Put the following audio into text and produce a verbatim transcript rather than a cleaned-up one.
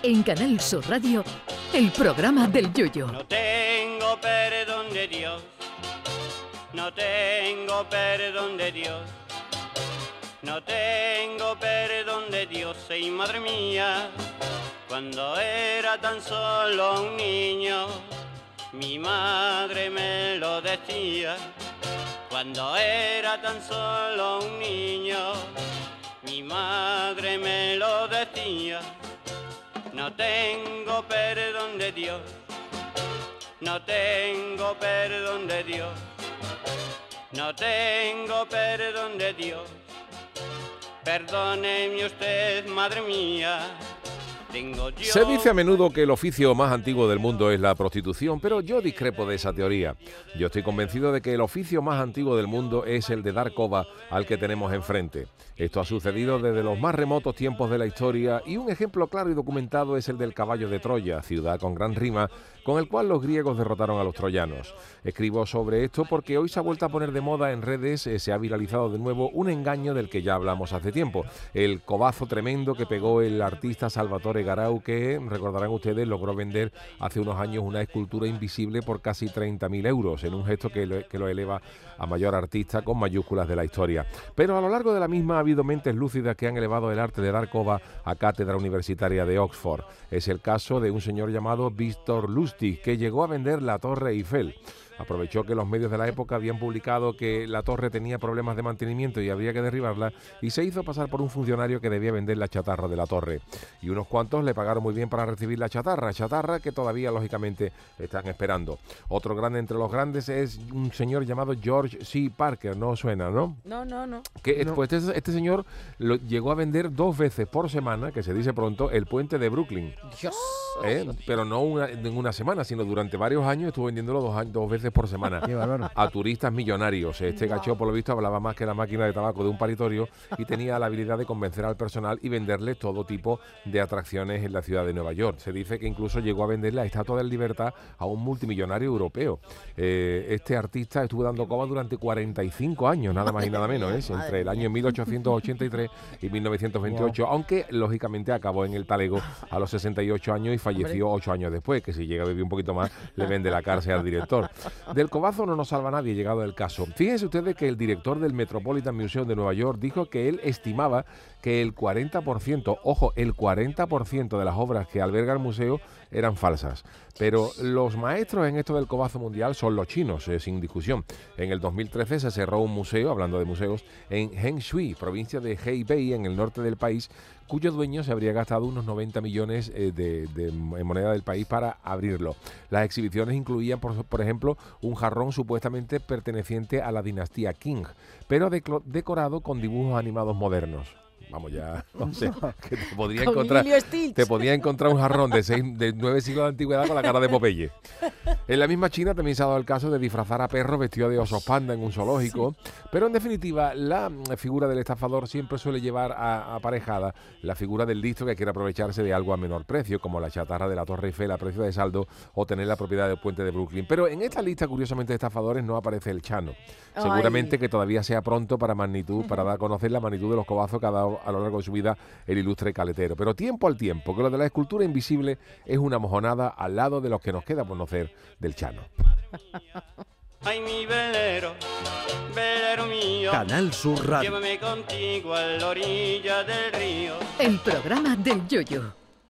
En Canal Sur Radio, el programa del Yoyo. No tengo perdón de Dios, no tengo perdón de Dios, no tengo perdón de Dios, y madre mía, cuando era tan solo un niño, mi madre me lo decía. Cuando era tan solo un niño, mi madre me lo decía. No tengo perdón de Dios, no tengo perdón de Dios, no tengo perdón de Dios. Perdóneme usted, madre mía. Tengo yo... Se dice a menudo que el oficio más antiguo del mundo es la prostitución, pero yo discrepo de esa teoría. Yo estoy convencido de que el oficio más antiguo del mundo es el de dar coba al que tenemos enfrente. Esto ha sucedido desde los más remotos tiempos de la historia y un ejemplo claro y documentado es el del caballo de Troya, ciudad con gran rima, con el cual los griegos derrotaron a los troyanos. Escribo sobre esto porque hoy se ha vuelto a poner de moda en redes, eh, se ha viralizado de nuevo un engaño del que ya hablamos hace tiempo, el cobazo tremendo que pegó el artista Salvatore Garau, que, recordarán ustedes, logró vender hace unos años una escultura invisible por casi treinta mil euros, en un gesto que lo, que lo eleva a mayor artista con mayúsculas de la historia. Pero a lo largo de la misma ha habido mentes lúcidas que han elevado el arte de dar coba a cátedra universitaria de Oxford. Es el caso de un señor llamado Víctor Lustig, que llegó a vender la Torre Eiffel. Aprovechó que los medios de la época habían publicado que la torre tenía problemas de mantenimiento y habría que derribarla, y se hizo pasar por un funcionario que debía vender la chatarra de la torre. Y unos cuantos le pagaron muy bien para recibir la chatarra, chatarra que todavía lógicamente están esperando. Otro grande entre los grandes es un señor llamado George C. Parker, ¿no suena, no? No, no, no. Que no. Pues este, este señor lo, llegó a vender dos veces por semana, que se dice pronto, el puente de Brooklyn. Dios. ¿Eh? Pero no una, en una semana, sino durante varios años estuvo vendiéndolo dos, dos veces por semana a turistas millonarios. Este gacho, por lo visto, hablaba más que la máquina de tabaco de un paritorio y tenía la habilidad de convencer al personal y venderle todo tipo de atracciones en la ciudad de Nueva York. Se dice que incluso llegó a vender la Estatua de la Libertad a un multimillonario europeo. Eh, este artista estuvo dando coba durante cuarenta y cinco años, nada más y nada menos, ¿eh? Entre el año mil ochocientos ochenta y tres y mil novecientos veintiocho, wow. Aunque lógicamente acabó en el talego a los sesenta y ocho años y falleció ocho años después, que si llega a vivir un poquito más le vende la cárcel al director. Del cobazo no nos salva nadie llegado el caso. Fíjense ustedes que el director del Metropolitan Museum de Nueva York dijo que él estimaba que el cuarenta por ciento, ojo, el cuarenta por ciento de las obras que alberga el museo eran falsas. Pero los maestros en esto del cobazo mundial son los chinos, eh, sin discusión. En el dos mil trece se cerró un museo, hablando de museos, en Henshui, provincia de Hebei, en el norte del país, cuyo dueño se habría gastado unos noventa millones eh, de, de, en moneda del país para abrirlo. Las exhibiciones incluían, por, por ejemplo, un jarrón supuestamente perteneciente a la dinastía Qing, pero de, decorado con dibujos animados modernos. Vamos ya, no sé, que te podría encontrar te podía encontrar un jarrón de, seis, de nueve siglos de antigüedad con la cara de Popeye. En la misma China también se ha dado el caso de disfrazar a perros vestidos de osos panda en un zoológico, sí. Pero en definitiva la figura del estafador siempre suele llevar a, aparejada la figura del listo que quiere aprovecharse de algo a menor precio, como la chatarra de la Torre Eiffel a precio de saldo o tener la propiedad del puente de Brooklyn. Pero en esta lista, curiosamente, de estafadores no aparece el Chano. Ay. Seguramente que todavía sea pronto para magnitud, para dar a conocer la magnitud de los cobazos que ha dado a lo largo de su vida el ilustre caletero. Pero tiempo al tiempo, que lo de la escultura invisible es una mojonada al lado de los que nos queda por conocer del Chano. Ay, mi velero, velero mío, Canal Sur Radio. Llévame contigo a la orilla del río. El programa del Yoyo.